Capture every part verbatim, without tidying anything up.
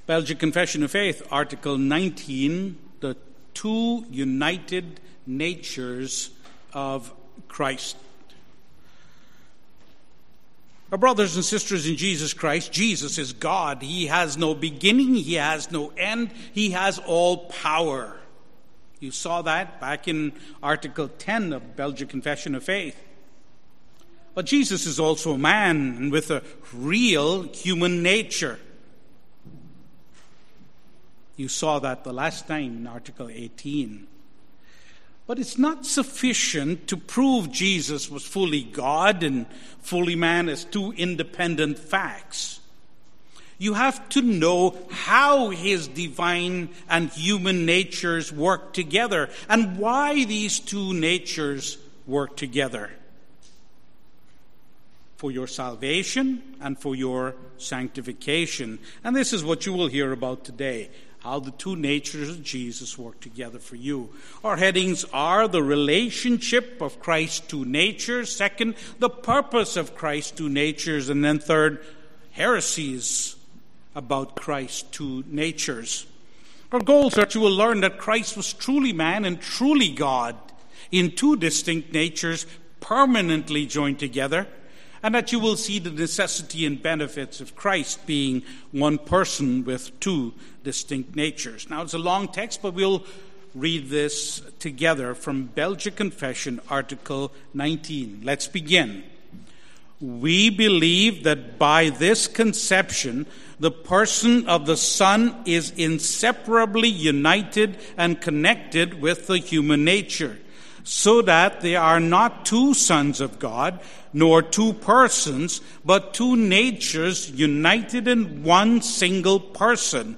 Belgian Confession of Faith, Article nineteen, the two united natures of Christ. Our brothers and sisters in Jesus Christ, Jesus is God. He has no beginning, he has no end, he has all power. You saw that back in Article ten of Belgian Confession of Faith. But Jesus is also a man and with a real human nature. You saw that the last time in Article eighteen. But it's not sufficient to prove Jesus was fully God and fully man as two independent facts. You have to know how his divine and human natures work together and why these two natures work together. For your salvation and for your sanctification. And this is what you will hear about today. How the two natures of Jesus work together for you. Our headings are the relationship of Christ's two natures. Second, the purpose of Christ's two natures. And then third, heresies about Christ's two natures. Our goals are that you will learn that Christ was truly man and truly God in two distinct natures permanently joined together. And that you will see the necessity and benefits of Christ being one person with two distinct natures. Now, it's a long text, but we'll read this together from Belgian Confession, Article nineteen. Let's begin. We believe that by this conception, the person of the Son is inseparably united and connected with the human nature, so that they are not two sons of God, nor two persons, but two natures united in one single person.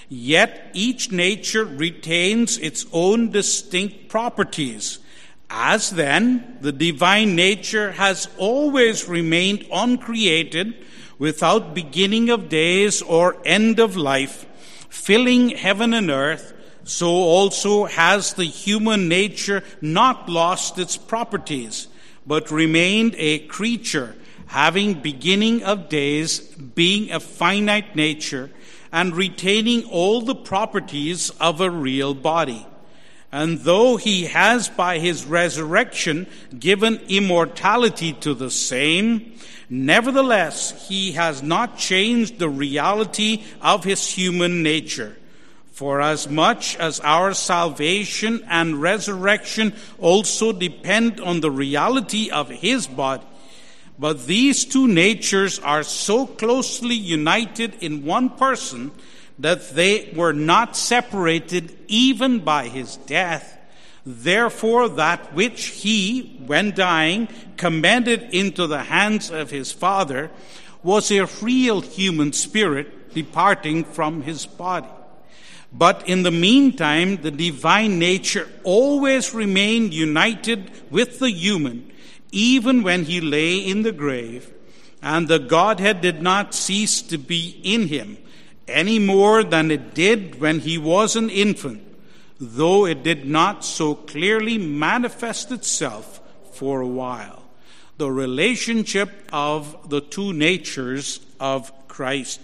Yet each nature retains its own distinct properties. As then, the divine nature has always remained uncreated, without beginning of days or end of life, filling heaven and earth, so also has the human nature not lost its properties, but remained a creature, having beginning of days, being a finite nature, and retaining all the properties of a real body. And though he has by his resurrection given immortality to the same, nevertheless he has not changed the reality of his human nature. For as much as our salvation and resurrection also depend on the reality of his body, but these two natures are so closely united in one person that they were not separated even by his death. Therefore, that which he, when dying, commended into the hands of his Father was a real human spirit departing from his body. But in the meantime, the divine nature always remained united with the human, even when he lay in the grave, and the Godhead did not cease to be in him, any more than it did when he was an infant, though it did not so clearly manifest itself for a while. The relationship of the two natures of Christ.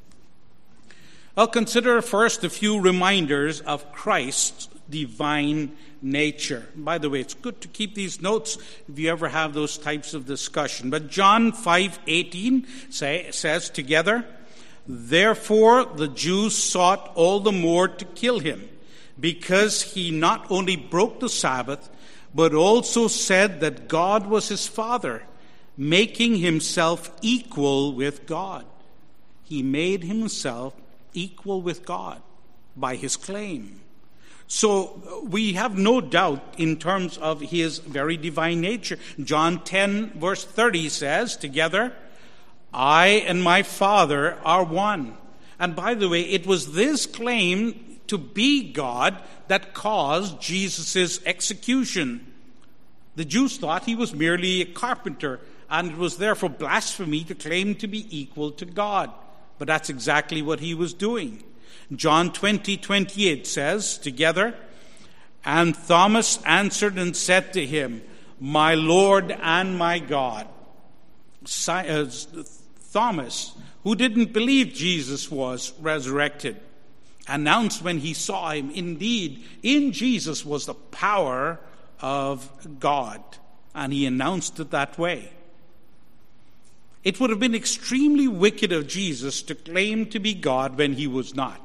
I'll consider first a few reminders of Christ's divine nature. By the way, it's good to keep these notes if you ever have those types of discussion. But John five eighteen say, says together, therefore the Jews sought all the more to kill him, because he not only broke the Sabbath, but also said that God was his Father, making himself equal with God. He made himself equal with God by his claim. So we have no doubt in terms of his very divine nature. John ten verse thirty says together, I and my Father are one. And by the way, it was this claim to be God that caused Jesus' execution. The Jews thought he was merely a carpenter, and it was therefore blasphemy to claim to be equal to God. But that's exactly what he was doing. John twenty twenty-eight says together, and Thomas answered and said to him, my Lord and my God. Thomas, who didn't believe Jesus was resurrected, announced when he saw him, indeed, in Jesus was the power of God. And he announced it that way. It would have been extremely wicked of Jesus to claim to be God when he was not.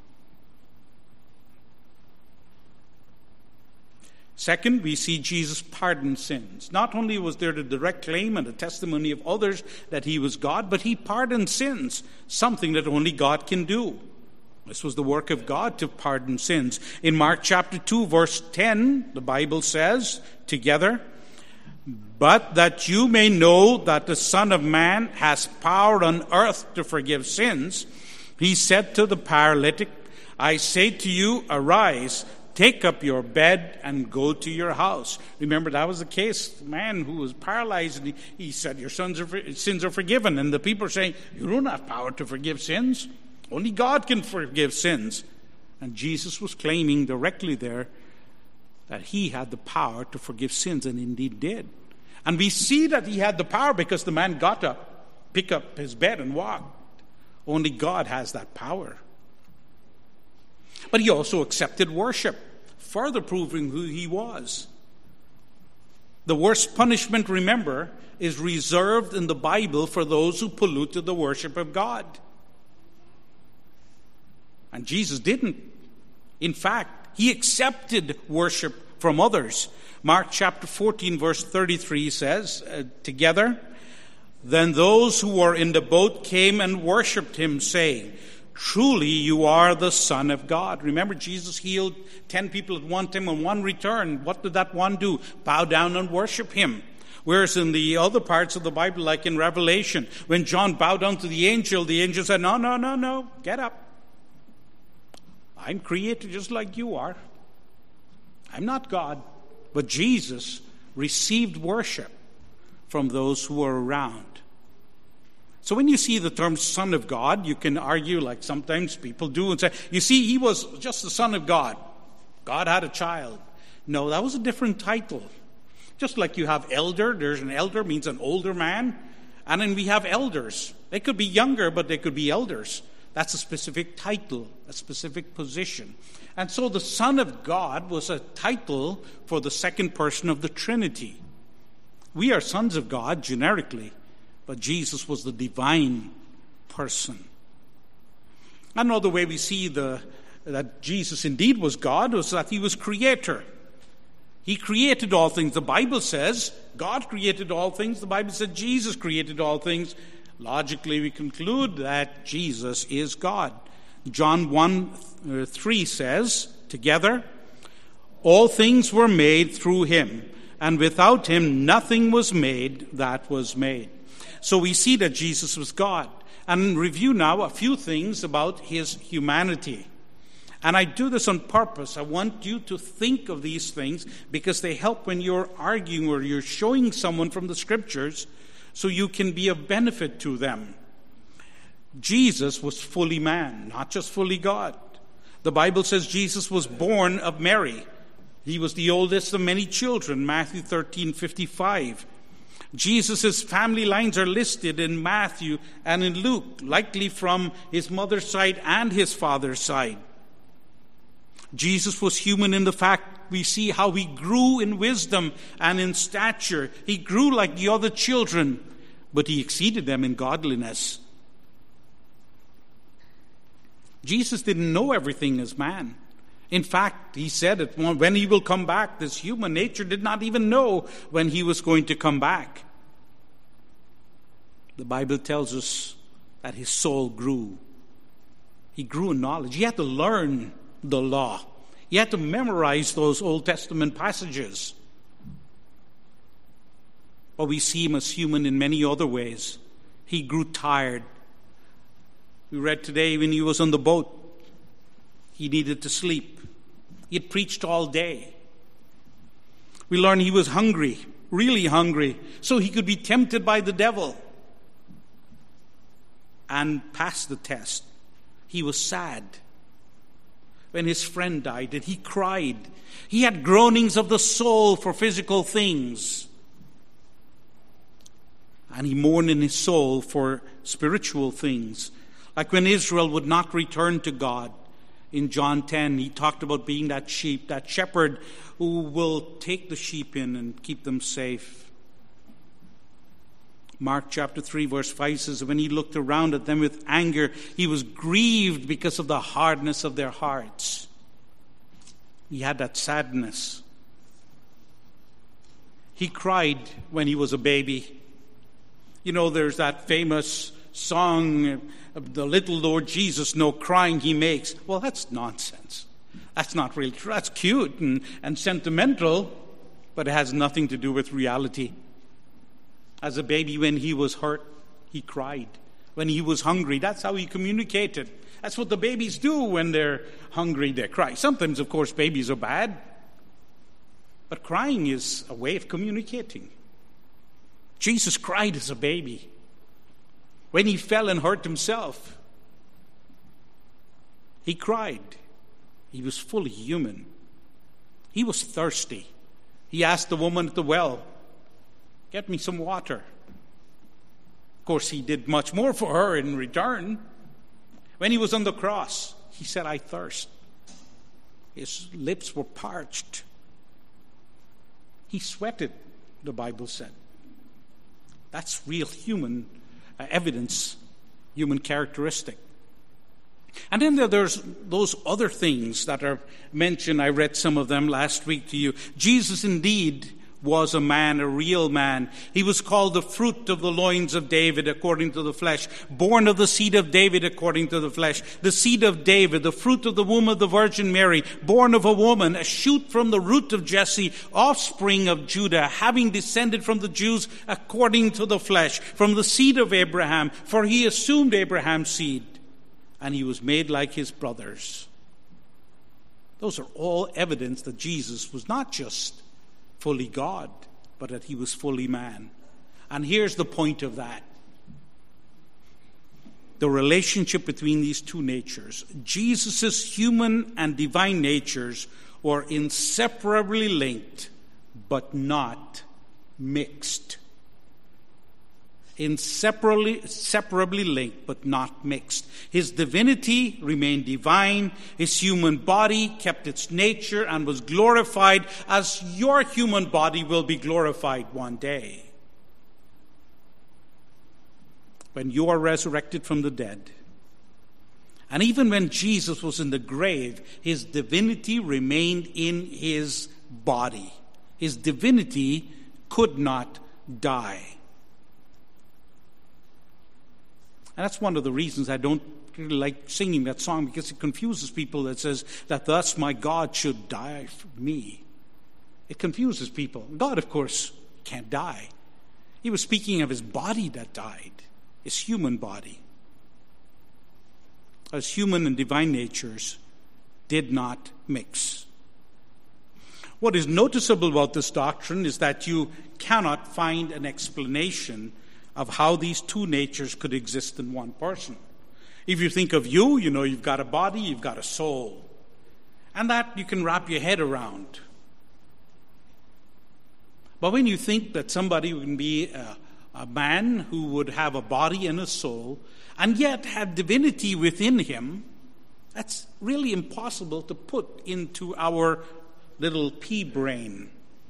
Second, we see Jesus pardon sins. Not only was there the direct claim and the testimony of others that he was God, but he pardoned sins, something that only God can do. This was the work of God to pardon sins. In Mark chapter two, verse ten, the Bible says, together, "But that you may know that the Son of Man has power on earth to forgive sins, he said to the paralytic, I say to you, arise, take up your bed and go to your house." Remember, that was the case. The man who was paralyzed, and he, he said, your sons are, sins are forgiven. And the people are saying, you don't have power to forgive sins. Only God can forgive sins. And Jesus was claiming directly there that he had the power to forgive sins, and indeed did. And we see that he had the power because the man got up, picked up his bed and walked. Only God has that power. But he also accepted worship, further proving who he was. The worst punishment, remember, is reserved in the Bible for those who polluted the worship of God. And Jesus didn't. In fact, he accepted worship from others. Mark chapter fourteen, verse thirty-three says, uh, together, "Then those who were in the boat came and worshipped him, saying, Truly you are the Son of God." Remember, Jesus healed ten people at one time and one returned. What did that one do? Bow down and worship him. Whereas in the other parts of the Bible, like in Revelation, when John bowed down to the angel, the angel said, no, no, no, no, get up. I'm created just like you are. I'm not God. But Jesus received worship from those who were around. So when you see the term Son of God, you can argue, like sometimes people do, and say, you see, he was just the Son of God. God had a child. No, that was a different title. Just like you have elder, there's an elder, means an older man. And then we have elders. They could be younger, but they could be elders. That's a specific title, a specific position. And so the Son of God was a title for the second person of the Trinity. We are sons of God, generically. But Jesus was the divine person. Another way we see the, that Jesus indeed was God was that he was creator. He created all things. The Bible says God created all things. The Bible said Jesus created all things. Logically, we conclude that Jesus is God. John one three says, together, "All things were made through him, and without him nothing was made that was made." So we see that Jesus was God. And review now a few things about his humanity. And I do this on purpose. I want you to think of these things because they help when you're arguing or you're showing someone from the Scriptures so you can be of benefit to them. Jesus was fully man, not just fully God. The Bible says Jesus was born of Mary. He was the oldest of many children, Matthew thirteen fifty-five. Jesus' family lines are listed in Matthew and in Luke, likely from his mother's side and his father's side. Jesus was human in the fact we see how he grew in wisdom and in stature. He grew like the other children, but he exceeded them in godliness. Jesus didn't know everything as man. In fact, he said it, when he will come back, this human nature did not even know when he was going to come back. The Bible tells us that his soul grew. He grew in knowledge. He had to learn the law. He had to memorize those Old Testament passages. But we see him as human in many other ways. He grew tired. We read today when he was on the boat, he needed to sleep. He had preached all day. We learn he was hungry, really hungry, so he could be tempted by the devil and pass the test. He was sad when his friend died, and he cried. He had groanings of the soul for physical things. And he mourned in his soul for spiritual things. Like when Israel would not return to God. In John ten, he talked about being that sheep, that shepherd who will take the sheep in and keep them safe. Mark chapter three, verse five says, when he looked around at them with anger, he was grieved because of the hardness of their hearts. He had that sadness. He cried when he was a baby. You know, there's that famous song, the little Lord Jesus, no crying he makes. Well, that's nonsense. That's not really true. That's cute and, and sentimental, but it has nothing to do with reality. As a baby, when he was hurt, he cried. When he was hungry, that's how he communicated. That's what the babies do when they're hungry, they cry. Sometimes, of course, babies are bad, but crying is a way of communicating. Jesus cried as a baby. When he fell and hurt himself, he cried. He was fully human. He was thirsty. He asked the woman at the well, get me some water. Of course, he did much more for her in return. When he was on the cross, he said, I thirst. His lips were parched. He sweated, the Bible said. That's real human uh, evidence, human characteristic. And then there, there's those other things that are mentioned. I read some of them last week to you. Jesus indeed was a man, a real man. He was called the fruit of the loins of David according to the flesh, born of the seed of David according to the flesh, the seed of David, the fruit of the womb of the Virgin Mary, born of a woman, a shoot from the root of Jesse, offspring of Judah, having descended from the Jews according to the flesh, from the seed of Abraham, for he assumed Abraham's seed, and he was made like his brothers. Those are all evidence that Jesus was not just fully God, but that he was fully man. And here's the point of that. The relationship between these two natures. Jesus' human and divine natures were inseparably linked, but not mixed. Inseparably separably linked, but not mixed. His divinity remained divine. His human body kept its nature and was glorified as your human body will be glorified one day. When you are resurrected from the dead. And even when Jesus was in the grave, his divinity remained in his body. His divinity could not die. And that's one of the reasons I don't really like singing that song, because it confuses people that says that thus my God should die for me. It confuses people. God, of course, can't die. He was speaking of his body that died, his human body. As human and divine natures did not mix. What is noticeable about this doctrine is that you cannot find an explanation of how these two natures could exist in one person. If you think of you, you know you've got a body, you've got a soul. And that you can wrap your head around. But when you think that somebody can be a, a man who would have a body and a soul, and yet have divinity within him, that's really impossible to put into our little pea brain.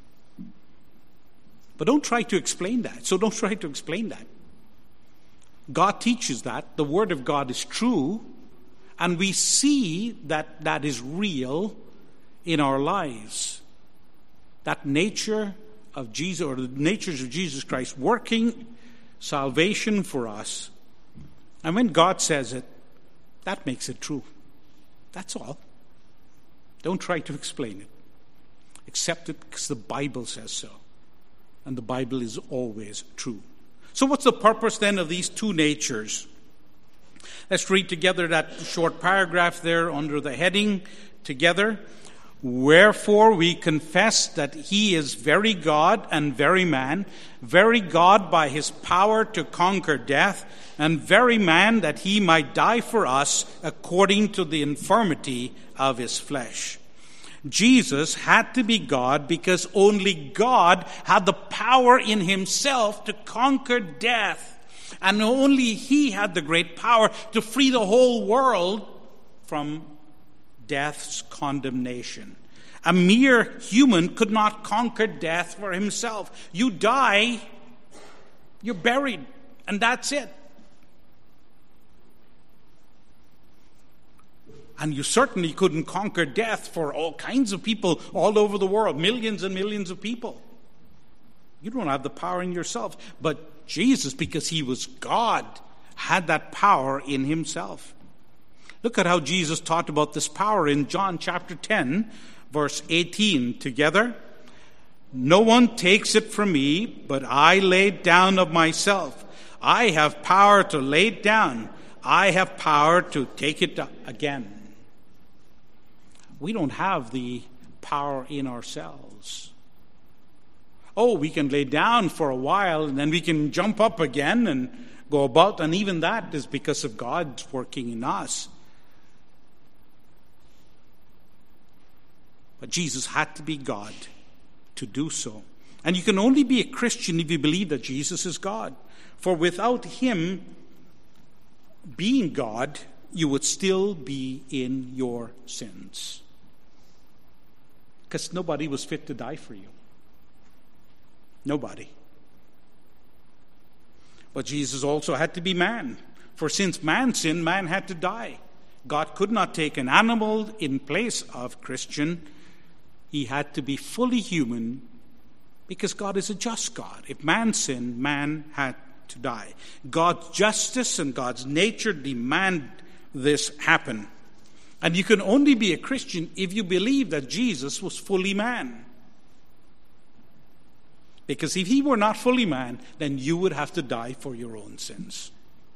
But don't try to explain that. So don't try to explain that. God teaches that. The Word of God is true. And we see that that is real in our lives. That nature of Jesus, or the natures of Jesus Christ, working salvation for us. And when God says it, that makes it true. That's all. Don't try to explain it. Accept it because the Bible says so. And the Bible is always true. So what's the purpose then of these two natures? Let's read together that short paragraph there under the heading together. Wherefore we confess that he is very God and very man, very God by his power to conquer death, and very man that he might die for us according to the infirmity of his flesh. Jesus had to be God because only God had the power in himself to conquer death. And only he had the great power to free the whole world from death's condemnation. A mere human could not conquer death for himself. You die, you're buried, and that's it. And you certainly couldn't conquer death for all kinds of people all over the world, millions and millions of people. You don't have the power in yourself. But Jesus, because he was God, had that power in himself. Look at how Jesus taught about this power in John chapter ten, verse eighteen. Together, no one takes it from me, but I lay it down of myself. I have power to lay it down. I have power to take it again. We don't have the power in ourselves. Oh, we can lay down for a while and then we can jump up again and go about, and even that is because of God's working in us. But Jesus had to be God to do so. And you can only be a Christian if you believe that Jesus is God. For without him being God, you would still be in your sins. Because nobody was fit to die for you. Nobody. But Jesus also had to be man. For since man sinned, man had to die. God could not take an animal in place of Christian. He had to be fully human because God is a just God. If man sinned, man had to die. God's justice and God's nature demand this happen. And you can only be a Christian if you believe that Jesus was fully man. Because if he were not fully man, then you would have to die for your own sins.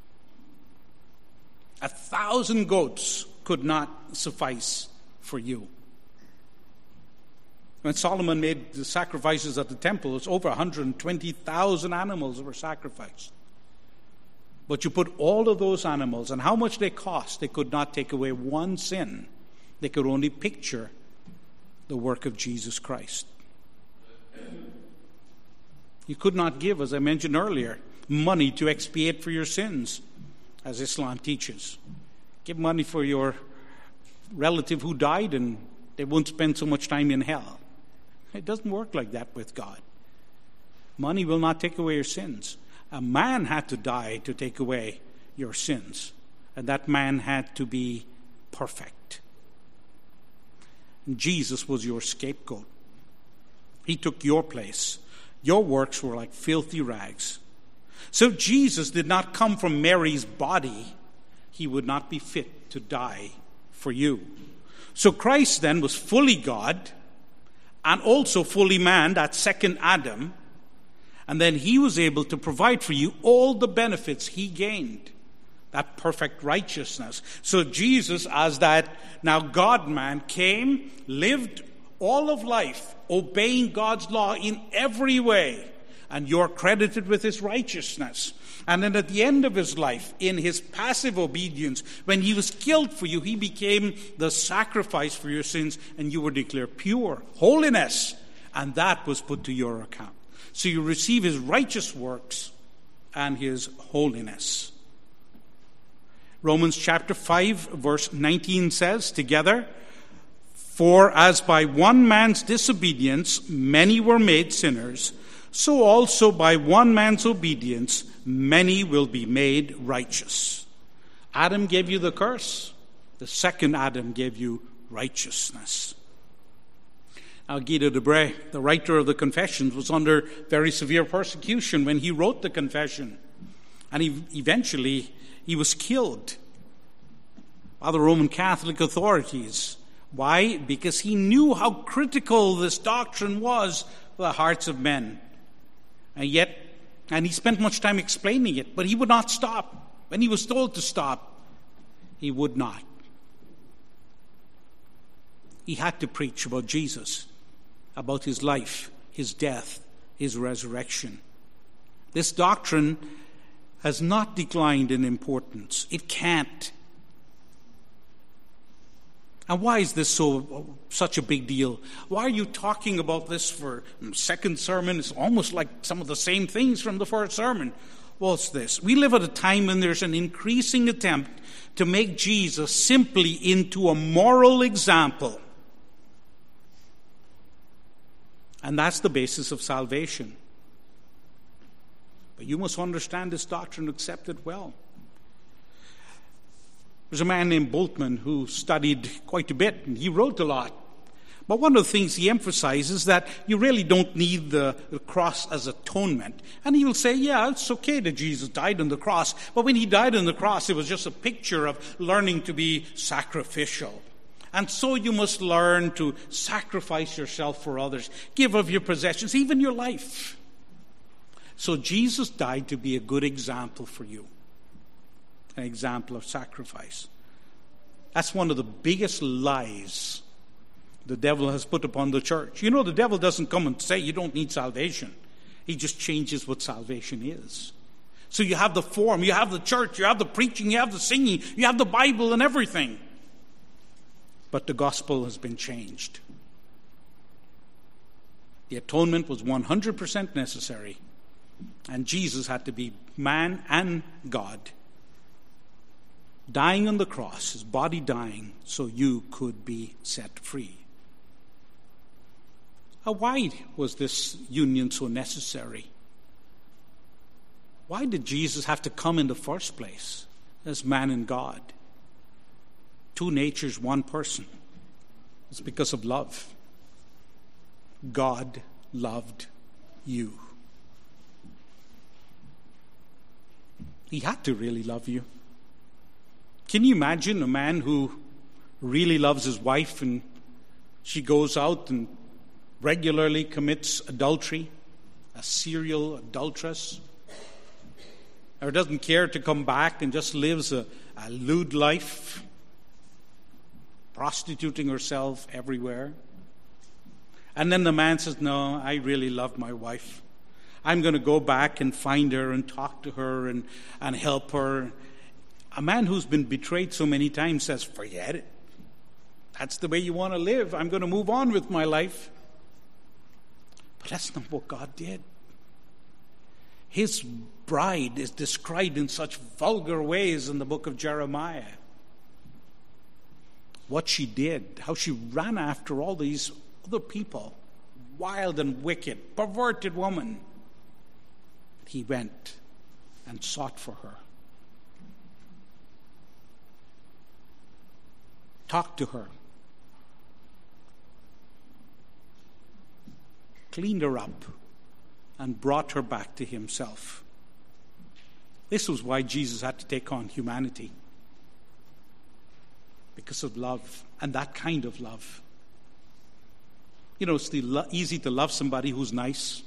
A thousand goats could not suffice for you. When Solomon made the sacrifices at the temple, it's over one hundred twenty thousand animals that were sacrificed. But you put all of those animals, and how much they cost, they could not take away one sin. They could only picture the work of Jesus Christ. You could not give, as I mentioned earlier, money to expiate for your sins, as Islam teaches. Give money for your relative who died and they won't spend so much time in hell. It doesn't work like that with God. Money will not take away your sins. A man had to die to take away your sins. And that man had to be perfect. And Jesus was your scapegoat. He took your place. Your works were like filthy rags. So Jesus did not come from Mary's body. He would not be fit to die for you. So Christ then was fully God and also fully man, that second Adam. And then he was able to provide for you all the benefits he gained. That perfect righteousness. So Jesus, as that now God-man, came, lived all of life, obeying God's law in every way. And you're credited with his righteousness. And then at the end of his life, in his passive obedience, when he was killed for you, he became the sacrifice for your sins, and you were declared pure. Holiness. And that was put to your account. So you receive his righteous works and his holiness. Romans chapter five, verse nineteen says, together, for as by one man's disobedience many were made sinners, so also by one man's obedience many will be made righteous. Adam gave you the curse. The second Adam gave you righteousness. Now, Guido de Bray, the writer of the Confessions, was under very severe persecution when he wrote the Confession. And he, eventually, he was killed by the Roman Catholic authorities. Why? Because he knew how critical this doctrine was for the hearts of men. And yet, and he spent much time explaining it, but he would not stop. When he was told to stop, he would not. He had to preach about Jesus, about his life, his death, his resurrection. This doctrine has not declined in importance. It can't. And why is this so such a big deal? Why are you talking about this for second sermon? It's almost like some of the same things from the first sermon. Well, it's this. We live at a time when there's an increasing attempt to make Jesus simply into a moral example. And that's the basis of salvation. But you must understand this doctrine and accept it well. There's a man named Bultmann who studied quite a bit, and he wrote a lot. But one of the things he emphasizes is that you really don't need the, the cross as atonement. And he will say, yeah, it's okay that Jesus died on the cross, but when he died on the cross, it was just a picture of learning to be sacrificial. And so you must learn to sacrifice yourself for others, give of your possessions, even your life. So Jesus died to be a good example for you. An example of sacrifice. That's one of the biggest lies the devil has put upon the church. You know, the devil doesn't come and say you don't need salvation. He just changes what salvation is. So you have the form, you have the church, you have the preaching, you have the singing, you have the Bible and everything. But the gospel has been changed. The atonement was one hundred percent necessary. And Jesus had to be man and God, dying on the cross, his body dying, so you could be set free. Now, why was this union so necessary? Why did Jesus have to come in the first place as man and God? Two natures, one person. It's because of love. God loved you. He had to really love you. Can you imagine a man who really loves his wife and she goes out and regularly commits adultery, a serial adulteress, or doesn't care to come back and just lives a, a lewd life, prostituting herself everywhere? And then the man says, no, I really love my wife. I'm going to go back and find her and talk to her and, and help her. A man who's been betrayed so many times says, forget it. That's the way you want to live. I'm going to move on with my life. But that's not what God did. His bride is described in such vulgar ways in the book of Jeremiah. What she did, how she ran after all these other people, wild and wicked, perverted woman. He went and sought for her. Talked to her. Cleaned her up and brought her back to himself. This was why Jesus had to take on humanity. Because of love, and that kind of love. You know, it's lo- easy to love somebody who's nice,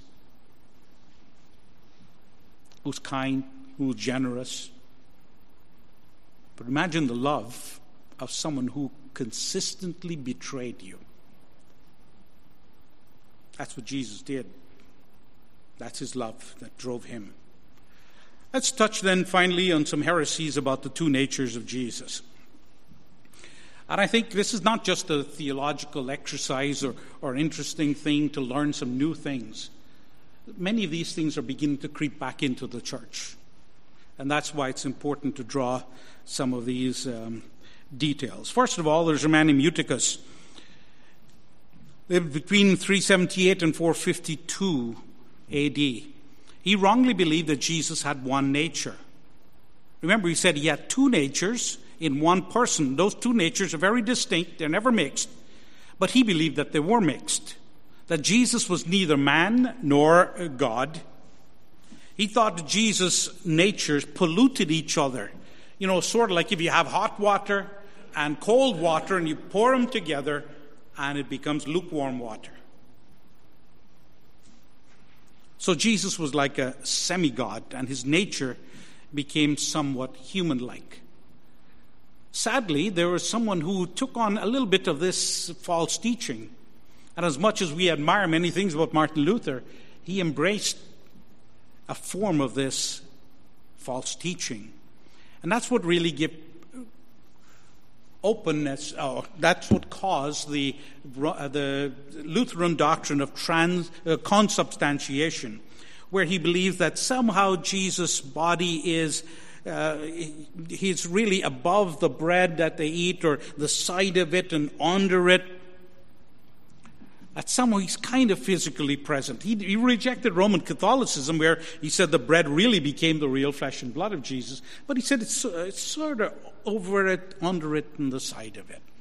who's kind, who's generous. But imagine the love of someone who consistently betrayed you. That's what Jesus did. That's his love that drove him. Let's touch then finally on some heresies about the two natures of Jesus. And I think this is not just a theological exercise or, or interesting thing to learn some new things. Many of these things are beginning to creep back into the church. And that's why it's important to draw some of these um, details. First of all, there's a man named Eutychus. Lived between three seventy-eight and four fifty-two A D. He wrongly believed that Jesus had one nature. Remember, he said he had two natures in one person. Those two natures are very distinct. They're never mixed. But he believed that they were mixed. That Jesus was neither man nor God. He thought that Jesus' natures polluted each other. You know, sort of like if you have hot water and cold water and you pour them together and it becomes lukewarm water. So Jesus was like a semi-God, and his nature became somewhat human-like. Sadly, there was someone who took on a little bit of this false teaching. And as much as we admire many things about Martin Luther, he embraced a form of this false teaching. And that's what really give, openness. Oh, that's what caused the uh, the Lutheran doctrine of trans uh, consubstantiation, where he believes that somehow Jesus' body is uh, he's really above the bread that they eat, or the side of it and under it. That somehow he's kind of physically present. He, he rejected Roman Catholicism, where he said the bread really became the real flesh and blood of Jesus. But he said it's, uh, it's sort of over it, under it, and the side of it.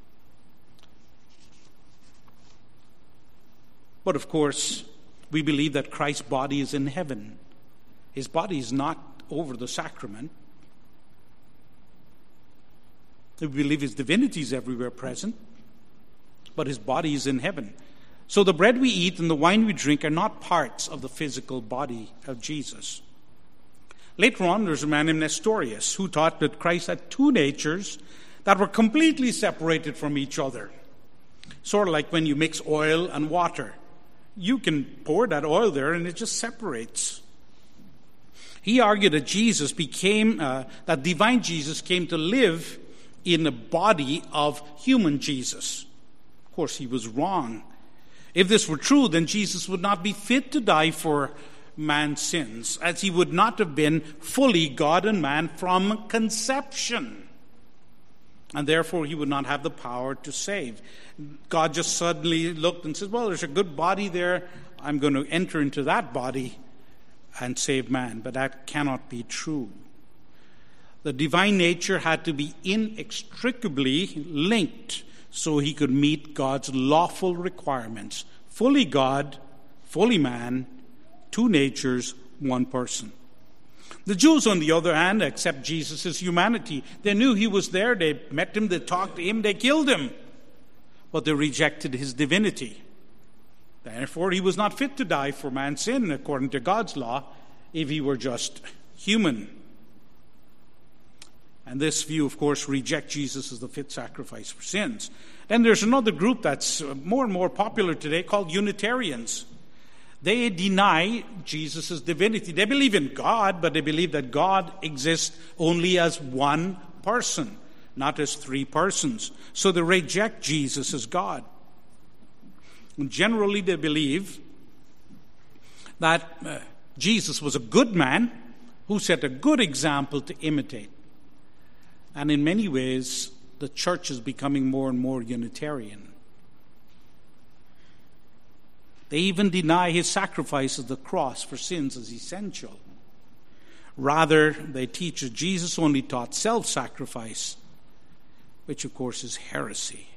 But of course, we believe that Christ's body is in heaven. His body is not over the sacrament. We believe his divinity is everywhere present, but his body is in heaven. So the bread we eat and the wine we drink are not parts of the physical body of Jesus. Later on, there's a man named Nestorius who taught that Christ had two natures that were completely separated from each other. Sort of like when you mix oil and water. You can pour that oil there and it just separates. He argued that Jesus became, uh, that divine Jesus came to live in the body of human Jesus. Of course, he was wrong. If this were true, then Jesus would not be fit to die for man's sins, as he would not have been fully God and man from conception. And therefore, he would not have the power to save. God just suddenly looked and said, well, there's a good body there. I'm going to enter into that body and save man. But that cannot be true. The divine nature had to be inextricably linked so he could meet God's lawful requirements. Fully God, fully man, two natures, one person. The Jews, on the other hand, accept Jesus' humanity. They knew he was there. They met him. They talked to him. They killed him. But they rejected his divinity. Therefore, he was not fit to die for man's sin, according to God's law, if he were just human. And this view, of course, rejects Jesus as the fit sacrifice for sins. Then there's another group that's more and more popular today called Unitarians. They deny Jesus' divinity. They believe in God, but they believe that God exists only as one person, not as three persons. So they reject Jesus as God. And generally, they believe that uh, Jesus was a good man who set a good example to imitate. And in many ways, the church is becoming more and more Unitarian. They even deny his sacrifice of the cross for sins as essential. Rather, they teach that Jesus only taught self-sacrifice, which of course is heresy.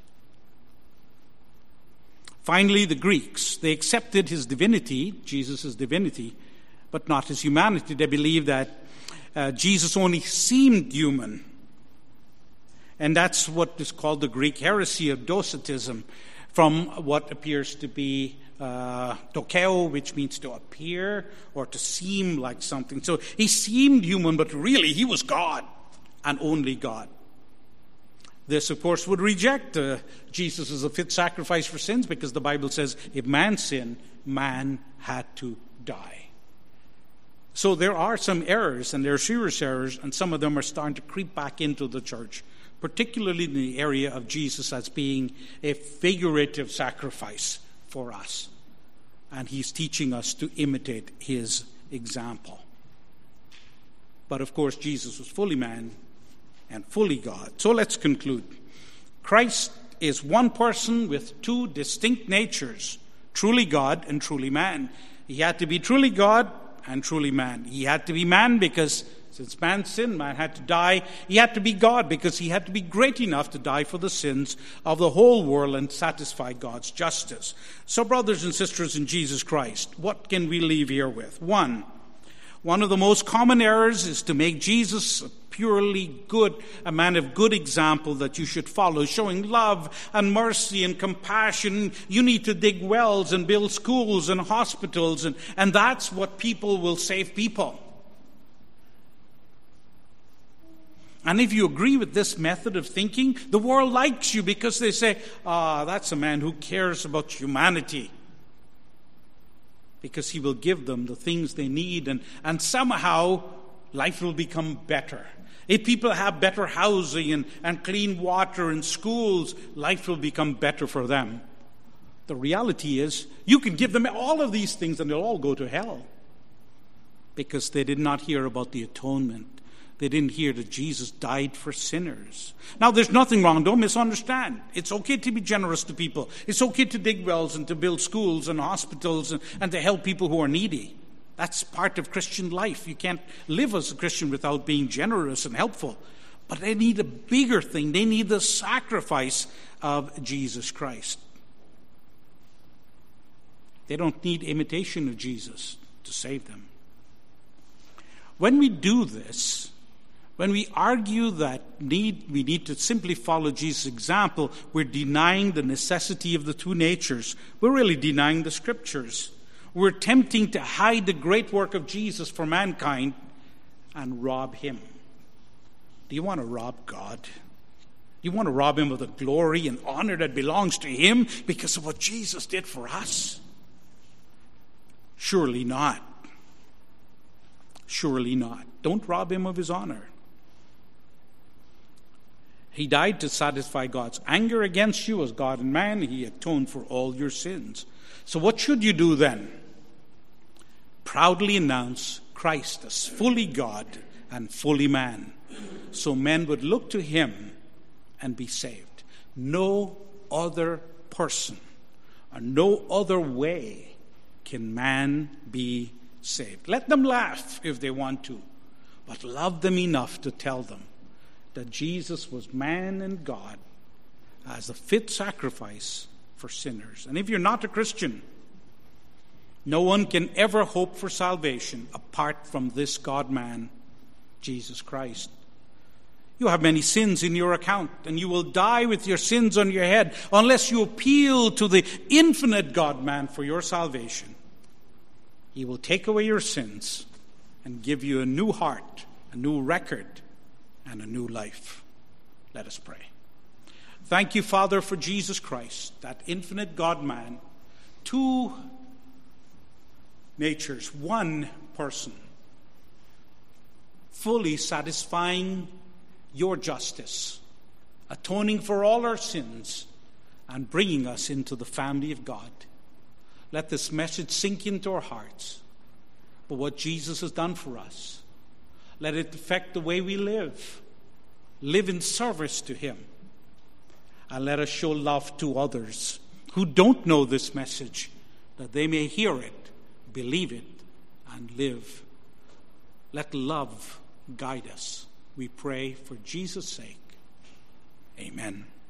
Finally, the Greeks, they accepted his divinity, Jesus' divinity, but not his humanity. They believed that uh, Jesus only seemed human. And that's what is called the Greek heresy of Docetism, from what appears to be uh, dokeo, which means to appear or to seem like something. So he seemed human, but really he was God and only God. This, of course, would reject uh, Jesus as a fit sacrifice for sins, because the Bible says if man sinned, man had to die. So there are some errors, and there are serious errors, and some of them are starting to creep back into the church, particularly in the area of Jesus as being a figurative sacrifice for us. And he's teaching us to imitate his example. But of course, Jesus was fully man and fully God. So let's conclude. Christ is one person with two distinct natures, truly God and truly man. He had to be truly God and truly man. He had to be man because since man sinned, man had to die. He had to be God because he had to be great enough to die for the sins of the whole world and satisfy God's justice. So, brothers and sisters in Jesus Christ, what can we leave here with? One, one of the most common errors is to make Jesus a purely good, a man of good example that you should follow, showing love and mercy and compassion. You need to dig wells and build schools and hospitals, and, and that's what people will save people. And if you agree with this method of thinking, the world likes you because they say, ah, that's a man who cares about humanity. Because he will give them the things they need, and, and somehow life will become better. If people have better housing and, and clean water and schools, life will become better for them. The reality is, you can give them all of these things and they'll all go to hell. Because they did not hear about the atonement. They didn't hear that Jesus died for sinners. Now, there's nothing wrong. Don't misunderstand. It's okay to be generous to people. It's okay to dig wells and to build schools and hospitals and, and to help people who are needy. That's part of Christian life. You can't live as a Christian without being generous and helpful. But they need a bigger thing. They need the sacrifice of Jesus Christ. They don't need imitation of Jesus to save them. When we do this, when we argue that need, we need to simply follow Jesus' example, we're denying the necessity of the two natures. We're really denying the Scriptures. We're attempting to hide the great work of Jesus for mankind and rob him. Do you want to rob God? Do you want to rob him of the glory and honor that belongs to him because of what Jesus did for us? Surely not. Surely not. Don't rob him of his honor. He died to satisfy God's anger against you as God and man. He atoned for all your sins. So what should you do then? Proudly announce Christ as fully God and fully man, so men would look to him and be saved. No other person or no other way can man be saved. Let them laugh if they want to, but love them enough to tell them that Jesus was man and God as a fit sacrifice for sinners. And if you're not a Christian, no one can ever hope for salvation apart from this God-man, Jesus Christ. You have many sins in your account, and you will die with your sins on your head unless you appeal to the infinite God-man for your salvation. He will take away your sins and give you a new heart, a new record, and a new life. Let us pray. Thank you, Father, for Jesus Christ, that infinite God-man, two natures, one person, fully satisfying your justice, atoning for all our sins, and bringing us into the family of God. Let this message sink into our hearts. But what Jesus has done for us, let it affect the way we live. Live in service to him. And let us show love to others who don't know this message, that they may hear it, believe it, and live. Let love guide us. We pray for Jesus' sake. Amen.